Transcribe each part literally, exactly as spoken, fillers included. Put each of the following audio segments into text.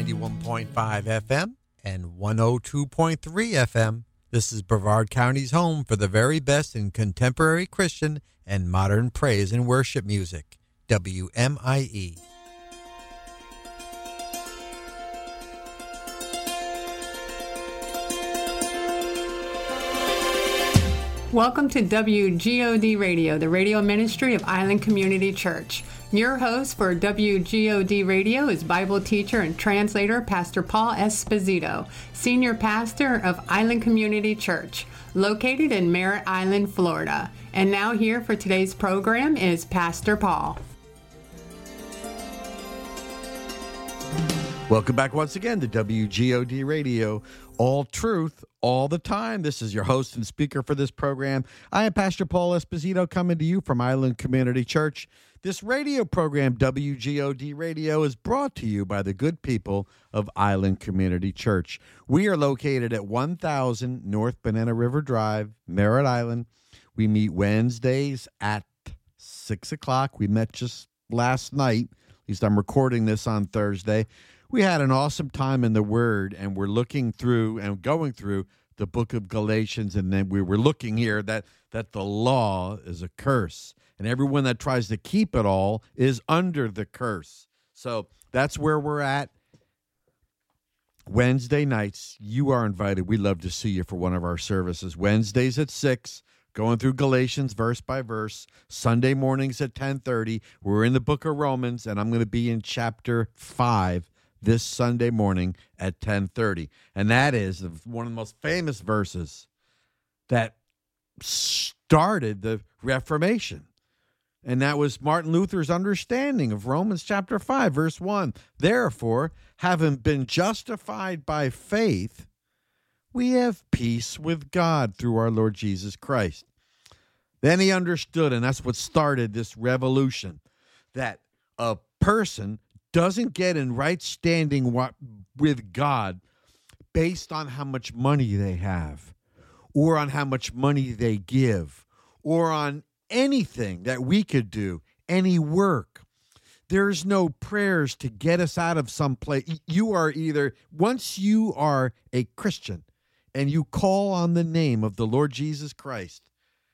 ninety-one point five F M and one oh two point three F M. This is Brevard County's home for the very best in contemporary Christian and modern praise and worship music. W M I E. Welcome to W G O D Radio, the radio ministry of Island Community Church. Your host for W G O D Radio is Bible teacher and translator Pastor Paul Esposito, senior pastor of Island Community Church, located in Merritt Island, Florida. And now here for today's program is Pastor Paul. Welcome back once again to W G O D Radio, all truth, all the time. This is your host and speaker for this program. I am Pastor Paul Esposito, coming to you from Island Community Church. This radio program, W G O D Radio, is brought to you by the good people of Island Community Church. We are located at one thousand North Banana River Drive, Merritt Island. We meet Wednesdays at six o'clock. We met just last night. At least I'm recording this on Thursday. We had an awesome time in the Word, and we're looking through and going through the book of Galatians, and then we were looking here that, that the law is a curse, and everyone that tries to keep it all is under the curse. So that's where we're at. Wednesday nights, you are invited. We'd love to see you for one of our services. Wednesdays at six, going through Galatians verse by verse. Sunday mornings at ten thirty. We're in the book of Romans, and I'm going to be in chapter five this Sunday morning at ten thirty. And that is one of the most famous verses that started the Reformation. And that was Martin Luther's understanding of Romans chapter five, verse one. Therefore, having been justified by faith, we have peace with God through our Lord Jesus Christ. Then he understood, and that's what started this revolution, that a person doesn't get in right standing with God based on how much money they have, or on how much money they give, or on anything that we could do, any work. There's no prayers to get us out of some place. You are either, once you are a Christian and you call on the name of the Lord Jesus Christ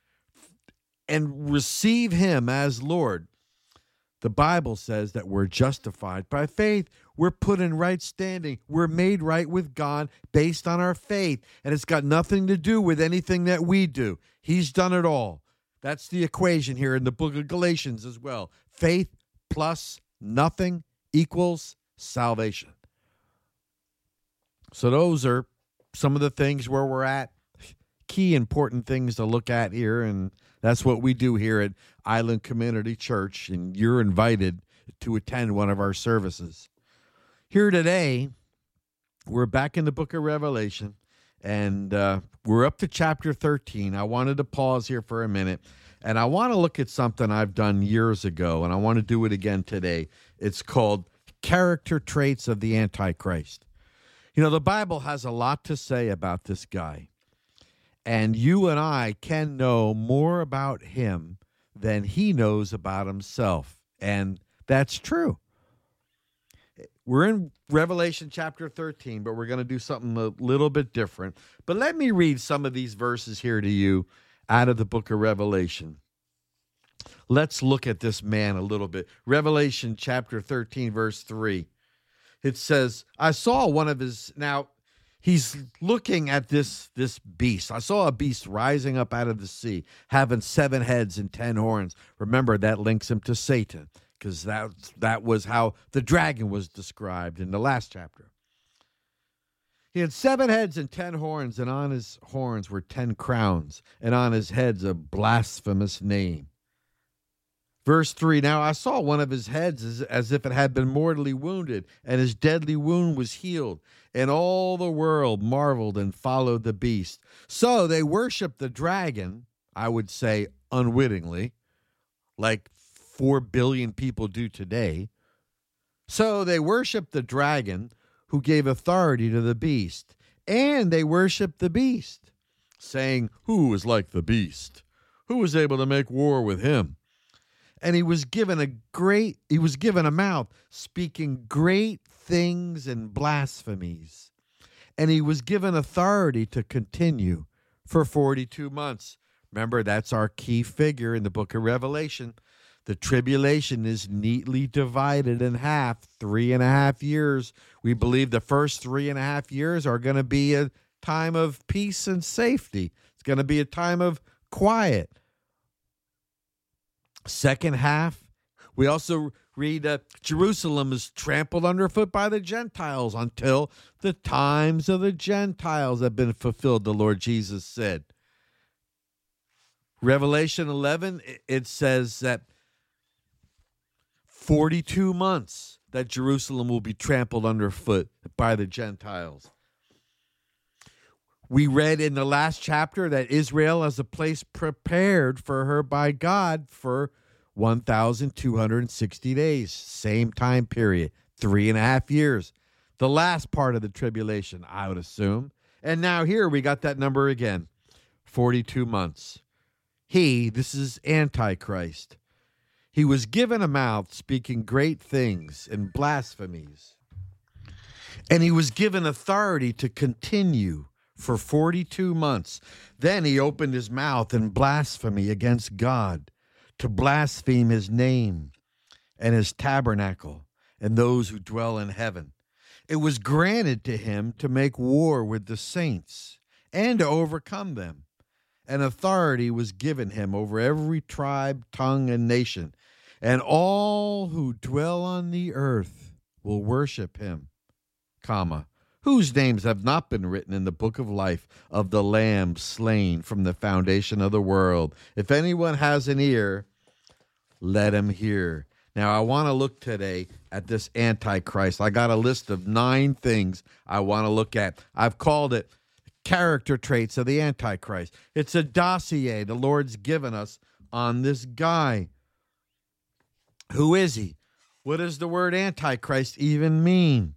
and receive him as Lord, the Bible says that we're justified by faith. We're put in right standing. We're made right with God based on our faith. And it's got nothing to do with anything that we do. He's done it all. That's the equation here in the book of Galatians as well. Faith plus nothing equals salvation. So those are some of the things where we're at. Key important things to look at here, and that's what we do here at Island Community Church, and you're invited to attend one of our services. Here today, we're back in the book of Revelation, and uh, we're up to chapter thirteen. I wanted to pause here for a minute, and I want to look at something I've done years ago, and I want to do it again today. It's called Character Traits of the Antichrist. You know, the Bible has a lot to say about this guy. And you and I can know more about him than he knows about himself. And that's true. We're in Revelation chapter thirteen, but we're going to do something a little bit different. But let me read some of these verses here to you out of the book of Revelation. Let's look at this man a little bit. Revelation chapter thirteen, verse three. It says, I saw one of his... Now, he's looking at this, this beast. I saw a beast rising up out of the sea, having seven heads and ten horns. Remember, that links him to Satan, because that, that was how the dragon was described in the last chapter. He had seven heads and ten horns, and on his horns were ten crowns, and on his heads a blasphemous name. Verse three, now I saw one of his heads as, as if it had been mortally wounded, and his deadly wound was healed. And all the world marveled and followed the beast. So they worshiped the dragon, I would say unwittingly, like four billion people do today. So they worshiped the dragon, who gave authority to the beast. And they worshiped the beast, saying, who is like the beast? Who was able to make war with him? And he was given a great, he was given a mouth, speaking great things and blasphemies. And he was given authority to continue for forty-two months. Remember, that's our key figure in the book of Revelation. The tribulation is neatly divided in half, three and a half years. We believe the first three and a half years are going to be a time of peace and safety. It's going to be a time of quiet. Second half, we also read that Jerusalem is trampled underfoot by the Gentiles until the times of the Gentiles have been fulfilled, the Lord Jesus said. Revelation eleven, it says that forty-two months that Jerusalem will be trampled underfoot by the Gentiles. We read in the last chapter that Israel is a place prepared for her by God for one thousand two hundred sixty days, same time period, three and a half years. The last part of the tribulation, I would assume. And now here we got that number again, forty-two months. He, this is Antichrist, he was given a mouth speaking great things and blasphemies. And he was given authority to continue for forty-two months. Then he opened his mouth in blasphemy against God, to blaspheme his name and his tabernacle and those who dwell in heaven. It was granted to him to make war with the saints and to overcome them. And authority was given him over every tribe, tongue, and nation. And all who dwell on the earth will worship him, comma, whose names have not been written in the book of life of the Lamb slain from the foundation of the world. If anyone has an ear, let him hear. Now, I want to look today at this Antichrist. I got a list of nine things I want to look at. I've called it character traits of the Antichrist. It's a dossier the Lord's given us on this guy. Who is he? What does the word Antichrist even mean?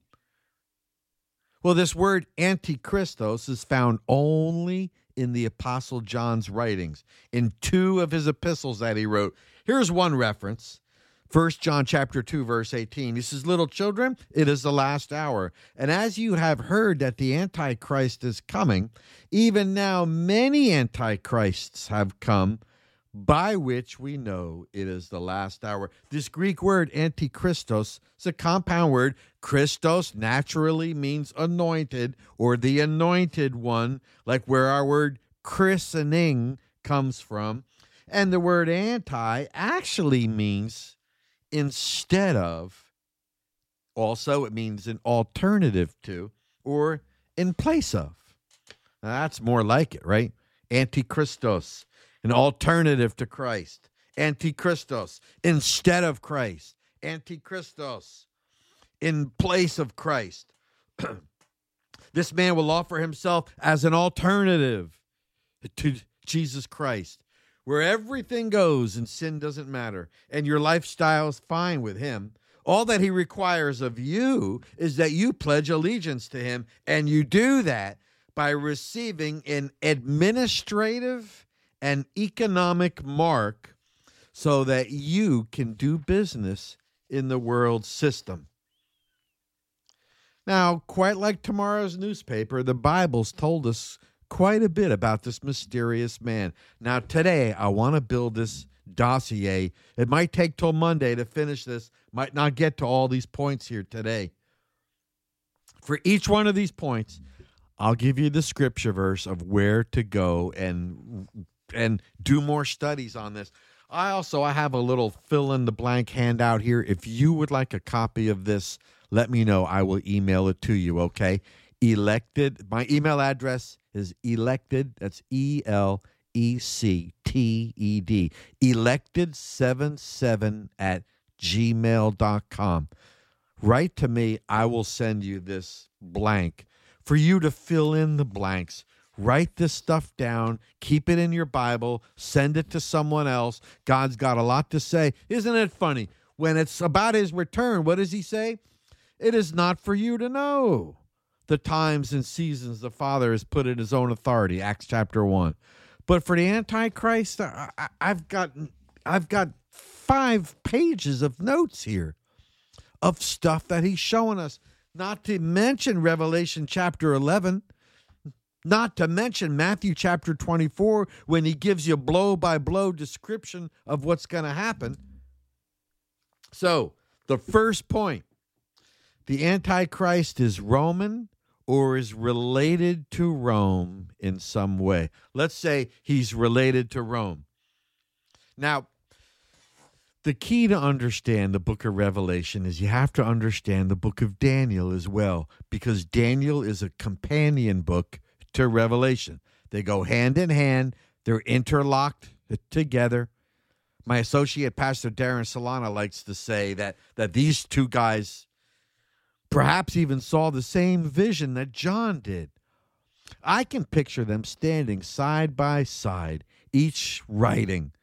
Well, this word Antichristos is found only in the Apostle John's writings, in two of his epistles that he wrote. Here's one reference. First John chapter two, verse eighteen. He says, little children, it is the last hour. And as you have heard that the Antichrist is coming, even now many Antichrists have come, by which we know it is the last hour. This Greek word Antichristos is a compound word. Christos naturally means anointed or the anointed one, like where our word christening comes from. And the word anti actually means instead of, also it means an alternative to, or in place of. Now that's more like it, right? Antichristos, an alternative to Christ. Antichristos, instead of Christ. Antichristos, in place of Christ. This man will offer himself as an alternative to Jesus Christ, where everything goes and sin doesn't matter, and your lifestyle is fine with him. All that he requires of you is that you pledge allegiance to him, and you do that by receiving an administrative and economic mark so that you can do business in the world system. Now, quite like tomorrow's newspaper, the Bible's told us quite a bit about this mysterious man. Now, today, I want to build this dossier. It might take till Monday to finish this. Might not get to all these points here today. For each one of these points, I'll give you the scripture verse of where to go and and do more studies on this. I also I have a little fill-in-the-blank handout here. If you would like a copy of this, let me know. I will email it to you, okay? Elected. My email address is elected. That's E L E C T E D. elected seventy-seven at gmail dot com. Write to me. I will send you this blank for you to fill in the blanks. Write this stuff down. Keep it in your Bible. Send it to someone else. God's got a lot to say. Isn't it funny? When it's about his return, what does he say? It is not for you to know the times and seasons the Father has put in his own authority, Acts chapter one. But for the Antichrist, I, I, I've got I've got five pages of notes here of stuff that he's showing us. not to mention Revelation chapter eleven, not to mention Matthew chapter twenty-four, when he gives you blow-by-blow description of what's going to happen. So, the first point, the Antichrist is Roman or is related to Rome in some way. Let's say he's related to Rome. Now, the key to understand the book of Revelation is you have to understand the book of Daniel as well, because Daniel is a companion book to Revelation. They go hand in hand. They're interlocked together. My associate, Pastor Darren Solana, likes to say that, that these two guys perhaps even saw the same vision that John did. I can picture them standing side by side, each writing.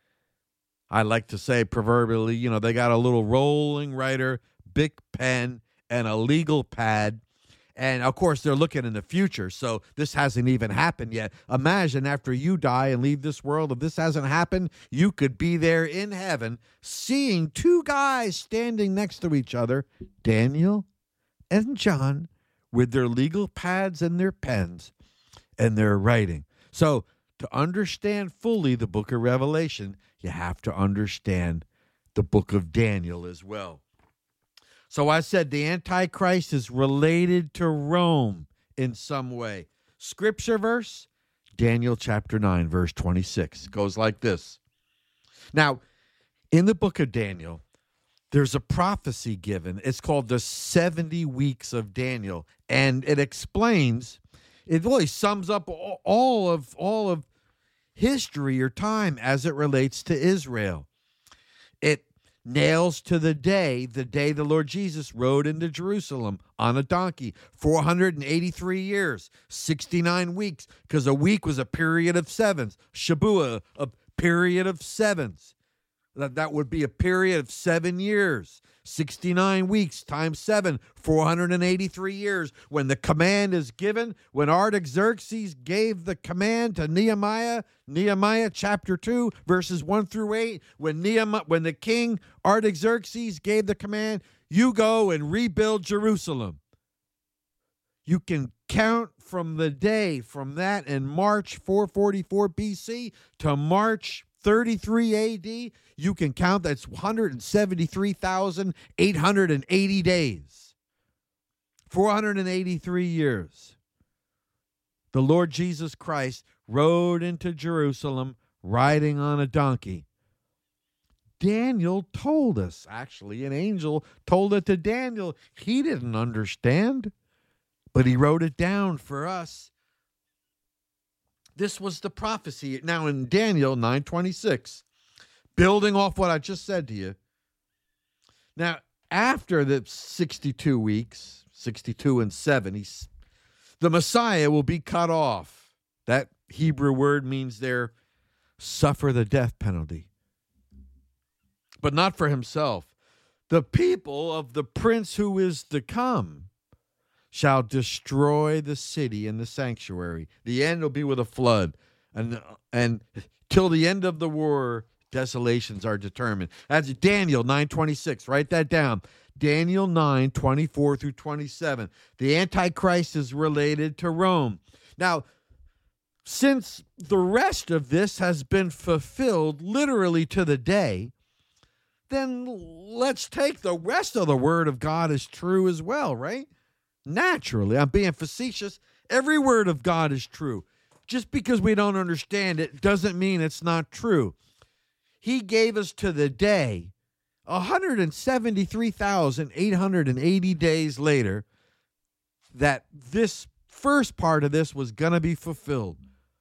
I like to say proverbially, you know, they got a little rolling writer, big pen, and a legal pad. And, of course, they're looking in the future, so this hasn't even happened yet. Imagine after you die and leave this world, if this hasn't happened, you could be there in heaven seeing two guys standing next to each other, Daniel and John, with their legal pads and their pens, and they're writing. So to understand fully the book of Revelation, you have to understand the book of Daniel as well. So I said the Antichrist is related to Rome in some way. Scripture verse, Daniel chapter nine, verse twenty-six, goes like this. Now, in the book of Daniel, there's a prophecy given. It's called the seventy weeks of Daniel, and it explains, it really sums up all of all of history or time as it relates to Israel. It nails to the day, the day the Lord Jesus rode into Jerusalem on a donkey, four hundred eighty-three years, sixty-nine weeks, because a week was a period of sevens. Shabuah, a period of sevens. That, that would be a period of seven years. sixty-nine weeks times seven, four hundred eighty-three years. When the command is given, when Artaxerxes gave the command to Nehemiah, Nehemiah chapter two, verses one through eight, when Nehemiah, when the king Artaxerxes gave the command, you go and rebuild Jerusalem. You can count from the day from that in March four forty-four B C to March thirty-three A D, you can count that's one hundred seventy-three thousand eight hundred eighty days. four hundred eighty-three years. The Lord Jesus Christ rode into Jerusalem riding on a donkey. Daniel told us, actually, an angel told it to Daniel. He didn't understand, but he wrote it down for us. This was the prophecy. Now in Daniel nine twenty-six, building off what I just said to you. Now, after the sixty-two weeks, sixty-two and seven, he's, the Messiah will be cut off. That Hebrew word means there, suffer the death penalty. But not for himself. The people of the prince who is to come shall destroy the city and the sanctuary. The end will be with a flood. And and till the end of the war, desolations are determined. That's Daniel nine twenty-six. Write that down. Daniel nine twenty-four through twenty-seven. The Antichrist is related to Rome. Now, since the rest of this has been fulfilled literally to the day, then let's take the rest of the word of God as true as well, right? Naturally, I'm being facetious. Every word of God is true. Just because we don't understand it doesn't mean it's not true. He gave us to the day, one hundred seventy-three thousand eight hundred eighty days later, that this first part of this was going to be fulfilled.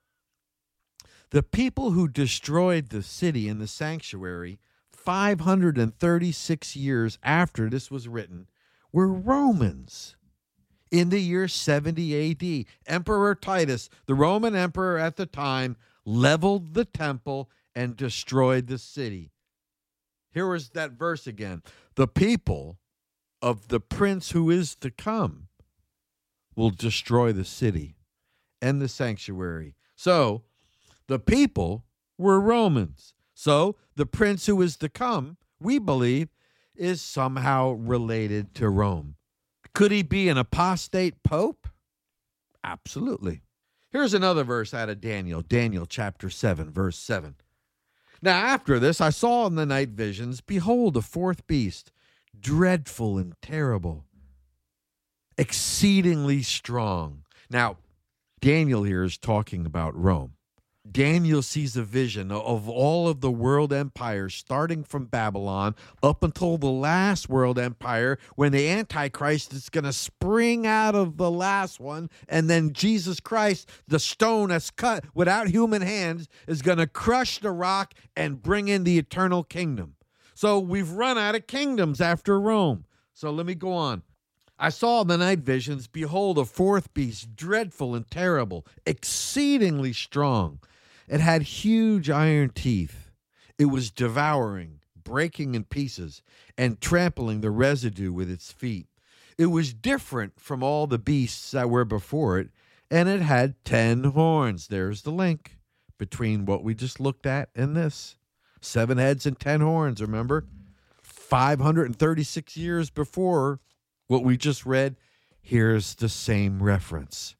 The people who destroyed the city and the sanctuary five hundred thirty-six years after this was written were Romans. In the year seventy A D, Emperor Titus, the Roman emperor at the time, leveled the temple and destroyed the city. Here was that verse again. The people of the prince who is to come will destroy the city and the sanctuary. So, the people were Romans. So, the prince who is to come, we believe, is somehow related to Rome. Could he be an apostate pope? Absolutely. Here's another verse out of Daniel, Daniel chapter seven, verse seven. Now after this, I saw in the night visions, behold, a fourth beast, dreadful and terrible, exceedingly strong. Now, Daniel here is talking about Rome. Daniel sees a vision of all of the world empires, starting from Babylon up until the last world empire, when the Antichrist is going to spring out of the last one, and then Jesus Christ, the stone that's cut without human hands, is going to crush the rock and bring in the eternal kingdom. So we've run out of kingdoms after Rome. So let me go on. I saw in the night visions, behold, a fourth beast, dreadful and terrible, exceedingly strong. It had huge iron teeth. It was devouring, breaking in pieces, and trampling the residue with its feet. It was different from all the beasts that were before it, and it had ten horns. There's the link between what we just looked at and this. Seven heads and ten horns, remember? five hundred thirty-six years before what we just read, here's the same reference.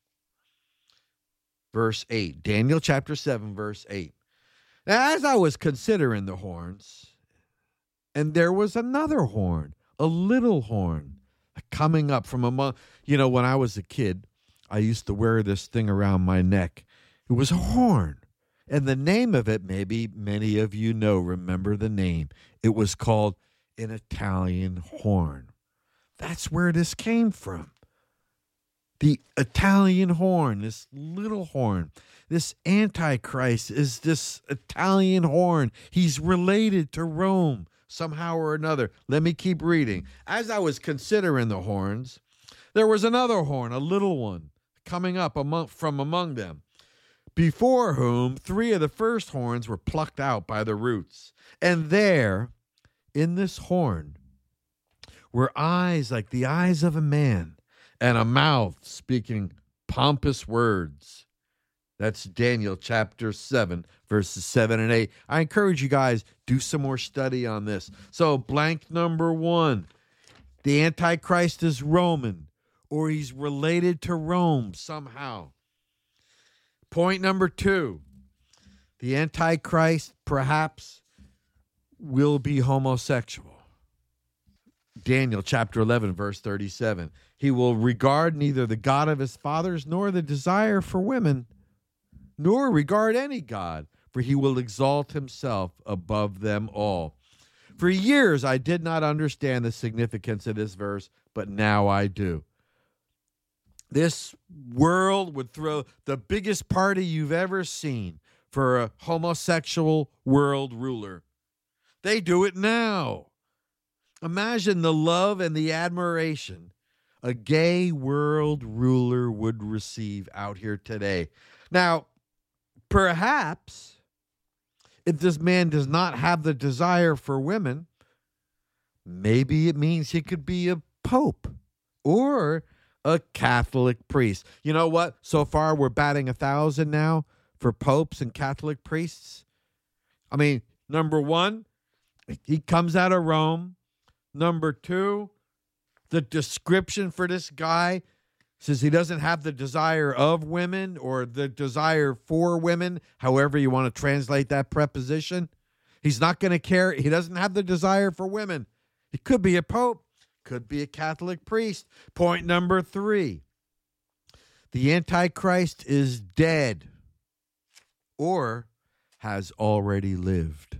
Verse eight, Daniel chapter seven, verse eight. Now, as I was considering the horns, and there was another horn, a little horn, coming up from among, you know, when I was a kid, I used to wear this thing around my neck. It was a horn. And the name of it, maybe many of you know, remember the name. It was called an Italian horn. That's where this came from. The Italian horn, this little horn. This Antichrist is this Italian horn. He's related to Rome somehow or another. Let me keep reading. As I was considering the horns, there was another horn, a little one, coming up among, from among them, before whom three of the first horns were plucked out by the roots. And there, in this horn, were eyes like the eyes of a man, and a mouth speaking pompous words. That's Daniel chapter seven, verses seven and eight. I encourage you guys, do some more study on this. So blank number one, the Antichrist is Roman, or he's related to Rome somehow. Point number two, the Antichrist perhaps will be homosexual. Daniel chapter eleven, verse thirty-seven. He will regard neither the God of his fathers nor the desire for women, nor regard any God, for he will exalt himself above them all. For years I did not understand the significance of this verse, but now I do. This world would throw the biggest party you've ever seen for a homosexual world ruler. They do it now. Imagine the love and the admiration a gay world ruler would receive out here today. Now, perhaps if this man does not have the desire for women, maybe it means he could be a pope or a Catholic priest. You know what? So far, we're batting a thousand now for popes and Catholic priests. I mean, number one, he comes out of Rome. Number two, the description for this guy says he doesn't have the desire of women or the desire for women, however you want to translate that preposition. He's not going to care. He doesn't have the desire for women. He could be a pope, could be a Catholic priest. Point number three, the Antichrist is dead or has already lived.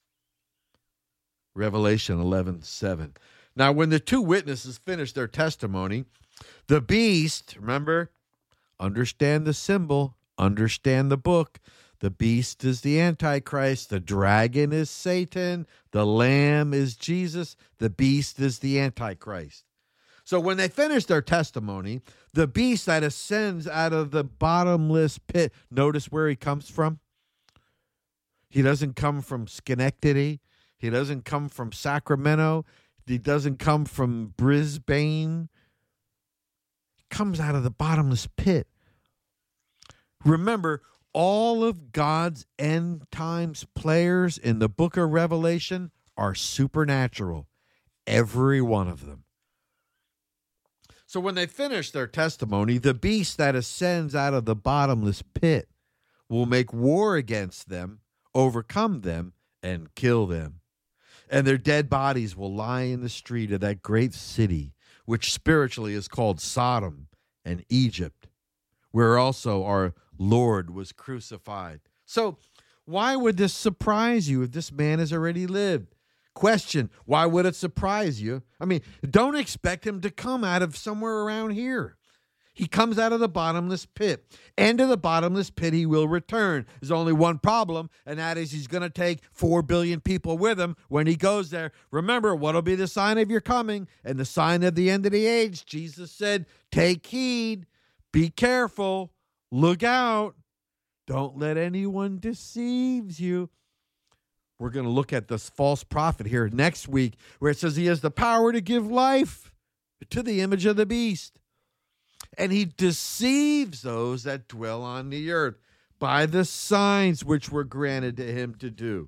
Revelation eleven seven. Now, when the two witnesses finished their testimony, the beast, remember, understand the symbol, understand the book. The beast is the Antichrist. The dragon is Satan. The lamb is Jesus. The beast is the Antichrist. So when they finish their testimony, the beast that ascends out of the bottomless pit, notice where he comes from. He doesn't come from Schenectady. He doesn't come from Sacramento. He doesn't come from Brisbane. He comes out of the bottomless pit. Remember, all of God's end times players in the book of Revelation are supernatural. Every one of them. So when they finish their testimony, the beast that ascends out of the bottomless pit will make war against them, overcome them, and kill them. And their dead bodies will lie in the street of that great city, which spiritually is called Sodom and Egypt, where also our Lord was crucified. So why would this surprise you if this man has already lived? Question, why would it surprise you? I mean, don't expect him to come out of somewhere around here. He comes out of the bottomless pit. And to the bottomless pit he will return. There's only one problem, and that is he's going to take four billion people with him when he goes there. Remember, what will be the sign of your coming and the sign of the end of the age? Jesus said, take heed, be careful, look out. Don't let anyone deceive you. We're going to look at this false prophet here next week, where it says he has the power to give life to the image of the beast. And he deceives those that dwell on the earth by the signs which were granted to him to do.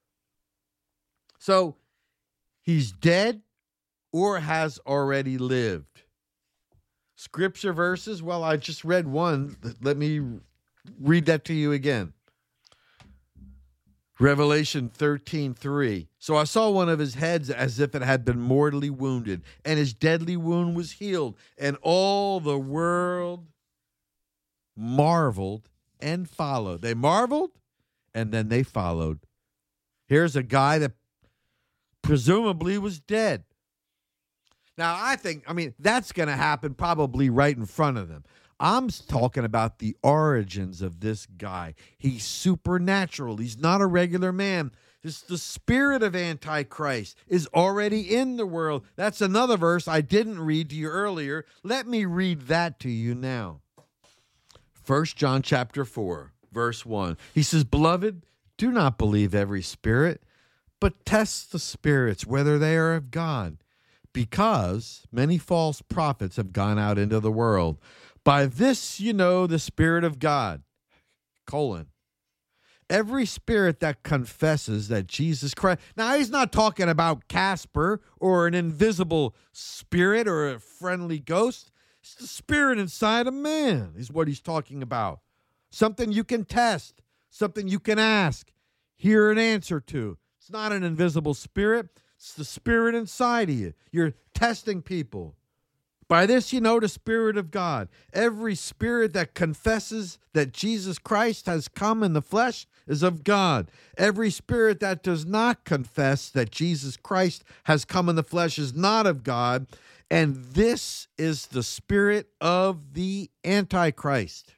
So he's dead or has already lived. Scripture verses, well, I just read one. Let me read that to you again. Revelation thirteen three. So I saw one of his heads as if it had been mortally wounded, and his deadly wound was healed, and all the world marveled and followed. They marveled, and then they followed. Here's a guy that presumably was dead. Now, I think, I mean, that's going to happen probably right in front of them. I'm talking about the origins of this guy. He's supernatural. He's not a regular man. This, the spirit of Antichrist is already in the world. That's another verse I didn't read to you earlier. Let me read that to you now. First John chapter four, verse one. He says, Beloved, do not believe every spirit, but test the spirits, whether they are of God, because many false prophets have gone out into the world. By this you know the Spirit of God, colon. Every spirit that confesses that Jesus Christ. Now, he's not talking about Casper or an invisible spirit or a friendly ghost. It's the spirit inside a man is what he's talking about. Something you can test, something you can ask, hear an answer to. It's not an invisible spirit. It's the spirit inside of you. You're testing people. By this you know the Spirit of God. Every spirit that confesses that Jesus Christ has come in the flesh is of God. Every spirit that does not confess that Jesus Christ has come in the flesh is not of God. And this is the spirit of the Antichrist,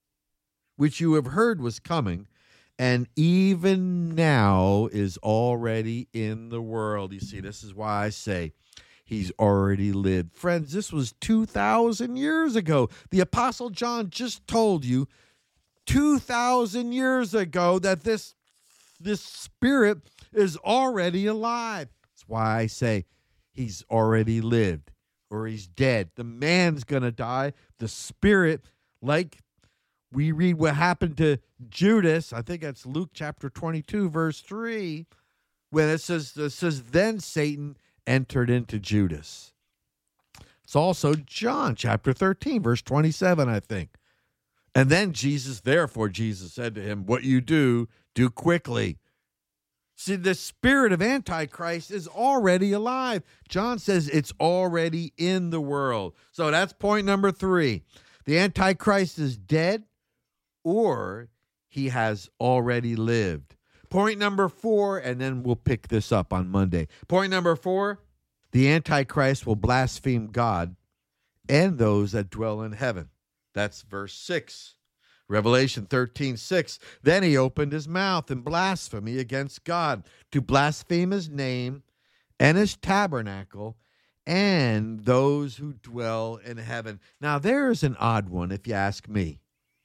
which you have heard was coming, and even now is already in the world. You see, this is why I say, he's already lived. Friends, this was two thousand years ago. The Apostle John just told you two thousand years ago that this, this spirit is already alive. That's why I say he's already lived or he's dead. The man's going to die. The spirit, like we read what happened to Judas, I think that's Luke chapter twenty-two, verse three, when it says, it says then Satan entered into Judas. It's also John chapter thirteen, verse twenty-seven, I think. And then Jesus, therefore Jesus said to him, what you do, do quickly. See, the spirit of Antichrist is already alive. John says it's already in the world. So that's point number three. The Antichrist is dead or he has already lived. Point number four, and then we'll pick this up on Monday. Point number four, the Antichrist will blaspheme God and those that dwell in heaven. That's verse six. Revelation thirteen six. Then he opened his mouth in blasphemy against God, to blaspheme his name and his tabernacle and those who dwell in heaven. Now, there's an odd one, if you ask me.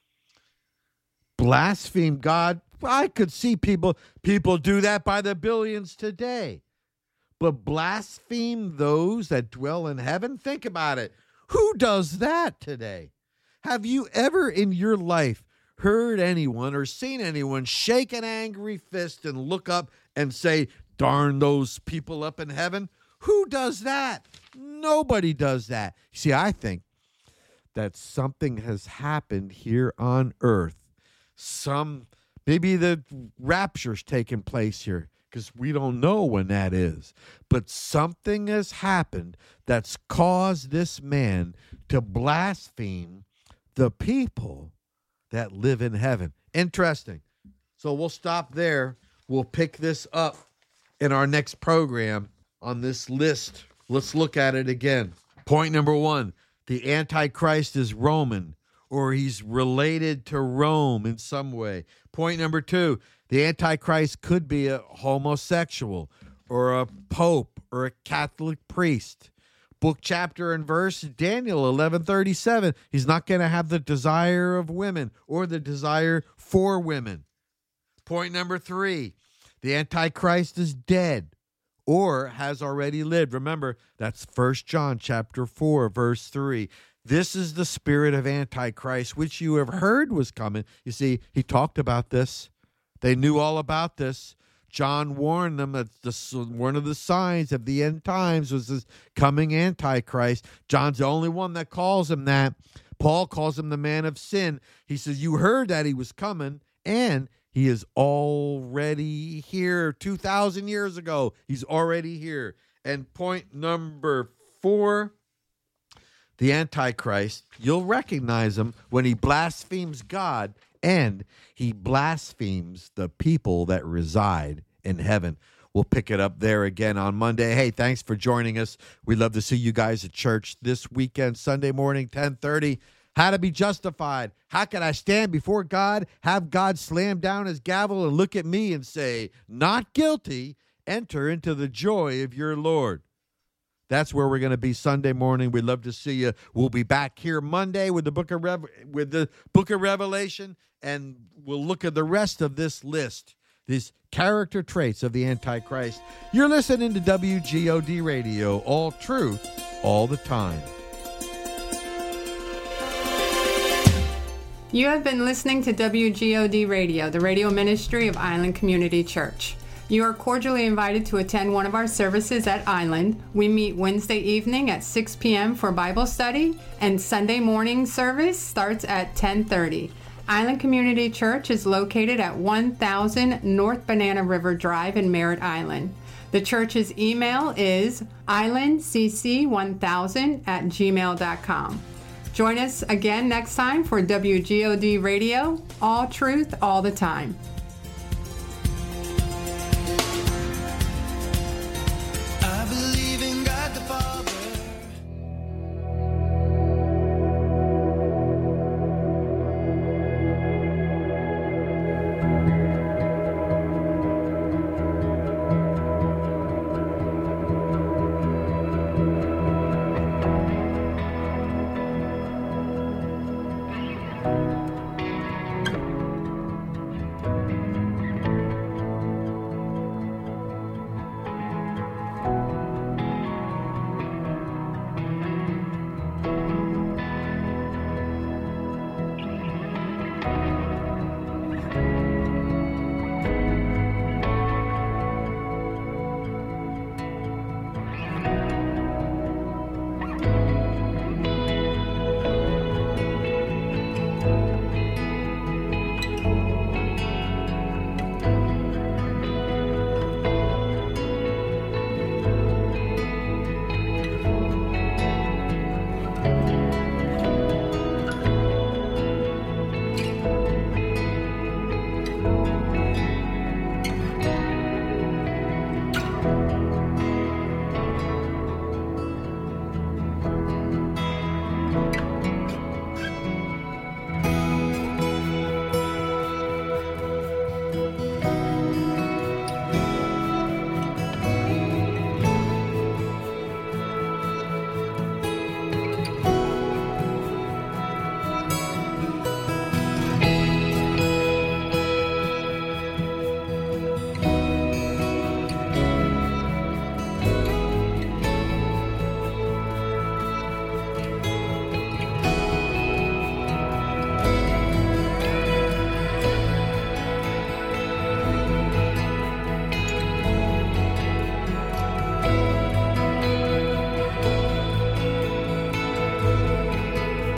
Blaspheme God. I could see people people do that by the billions today. But blaspheme those that dwell in heaven? Think about it. Who does that today? Have you ever in your life heard anyone or seen anyone shake an angry fist and look up and say, darn those people up in heaven? Who does that? Nobody does that. See, I think that something has happened here on earth. Some, maybe the rapture's taking place here, because we don't know when that is. But something has happened that's caused this man to blaspheme the people that live in heaven. Interesting. So we'll stop there. We'll pick this up in our next program on this list. Let's look at it again. Point number one, the Antichrist is Roman, or he's related to Rome in some way. Point number two, the Antichrist could be a homosexual or a pope or a Catholic priest. Book, chapter, and verse, Daniel eleven thirty-seven. He's not going to have the desire of women or the desire for women. Point number three, the Antichrist is dead or has already lived. Remember, that's First John chapter four, verse three. This is the spirit of Antichrist, which you have heard was coming. You see, he talked about this. They knew all about this. John warned them that the, one of the signs of the end times was this coming Antichrist. John's the only one that calls him that. Paul calls him the man of sin. He says, you heard that he was coming, and he is already here. two thousand years ago, he's already here. And point number four, the Antichrist, you'll recognize him when he blasphemes God and he blasphemes the people that reside in heaven. We'll pick it up there again on Monday. Hey, thanks for joining us. We'd love to see you guys at church this weekend, Sunday morning, ten thirty. How to be justified. How can I stand before God, have God slam down his gavel and look at me and say, not guilty, enter into the joy of your Lord. That's where we're going to be Sunday morning. We'd love to see you. We'll be back here Monday with the book of Rev- with the book of Revelation, and we'll look at the rest of this list, these character traits of the Antichrist. You're listening to W G O D Radio, all truth, all the time. You have been listening to W G O D Radio, the radio ministry of Island Community Church. You are cordially invited to attend one of our services at Island. We meet Wednesday evening at six p.m. for Bible study, and Sunday morning service starts at ten thirty. Island Community Church is located at one thousand North Banana River Drive in Merritt Island. The church's email is island c c one thousand at gmail dot com. Join us again next time for W G O D Radio, all truth, all the time. I believe in God the Father. Thank you.